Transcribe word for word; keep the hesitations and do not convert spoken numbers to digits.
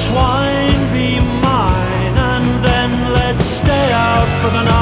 wine be mine, and then let's stay out for the night.